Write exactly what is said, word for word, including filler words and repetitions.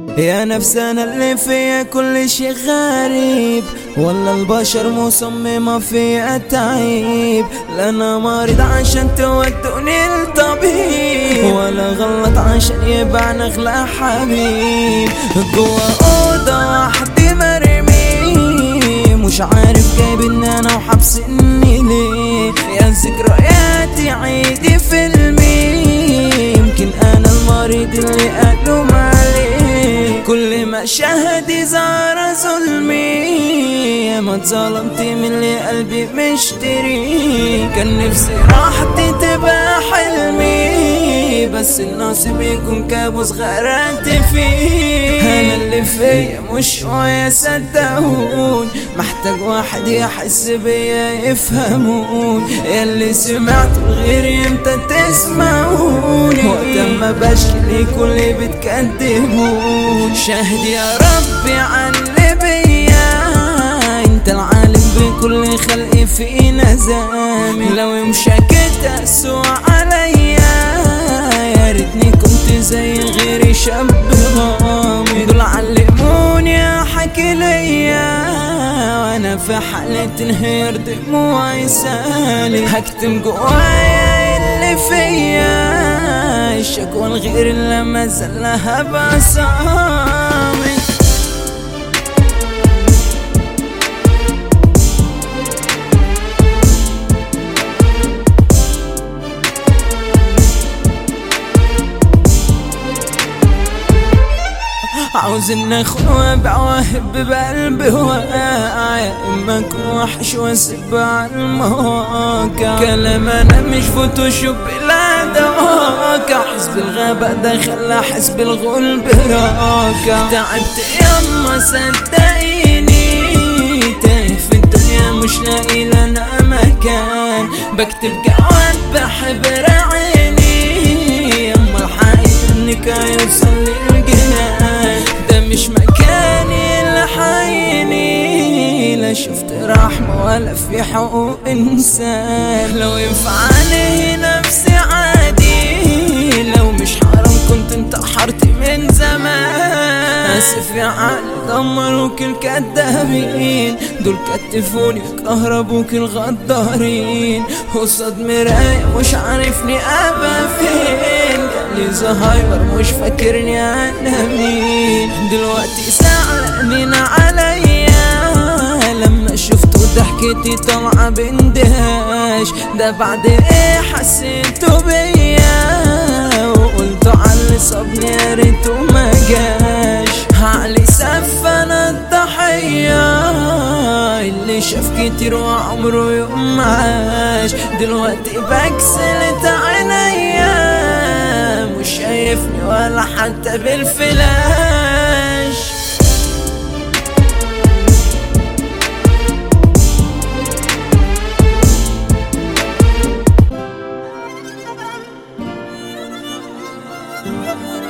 يا نفس انا اللي فيا كل شي غريب، ولا البشر مصممة فيا تعيب. لا انا مريض عشان تودوني للطبيب، ولا غلط عشان يبان اغلى حبيب. جوا اوضة وحدي مرمي، مش عارف جايبني انا وحبسني ليه. يا ذكرياتي عيدي فيلمي، يمكن انا المريض اللي قالوا عليه. كل مشاهدي زار ظلمي، يا ما اتظلمت من اللي قلبي مشتري. كان نفسي راحتي تبقى حلمي، بس النصيب يكون كابوس غرقت فيه. انا اللي فيا مش شوية صدقون، محتاج واحد يحس بيا يفهمون. ياللي سمعتوا غيري امتى تسمعوني، وقت ما بشكي كل بتكدبون. شاهد يا ربي علي بيا، انت العالم بكل خلقي في نزامي. لو يوم شكيت اسوء عليا، يا ريتني كنت زي غيري شاب غامض. دول علموني احكي ليا، وانا في حالة انهيار دموعي سالي. هكتم جوايا اللي فيا، الشكوى الغير اللي ما زالها بصامي. عاوز ان اخون وابيع واهب بقلبي واقع، يا اما اكون وحش واسيب على المواقع. كلام انا مش فوتوشوب لا ده واقع، حسب الغباء ده خلى حسب الغلب راكع. تعبت يما صدقيني، تايه في الدنيا مش لاقي لنا مكان. بكتب جواب بحبر عيني، يما الحقيقة انك هيوصل للجنان. ده مش مكاني اللي حيني، لا شفت رحمة ولا في حقوق انسان. لو ينفعني نفسي عادي، لو مش حرام كنت انتحرت من زمان. اسف يا عقل دمروك الكدابين، دول كتفوني كهربوك الغدارين. قصاد مراية مش عارفني ابقى فين، قالي زهايمر مش فاكرني انا مين. دلوقتي زعلانين عليا، لما شفتوا ضحكتي طالعة باندهاش. ده بعد ايه حسيتوا بيا، وقلتوا عاللي صابني يا ريته ما جاش. عقلي سف انا الضحية، اللي شاف كتير وعمره يوم معاش. دلوقتي بكسلت عينيا، مش شايفني ولا حتى بالفلاش. We'll be right back.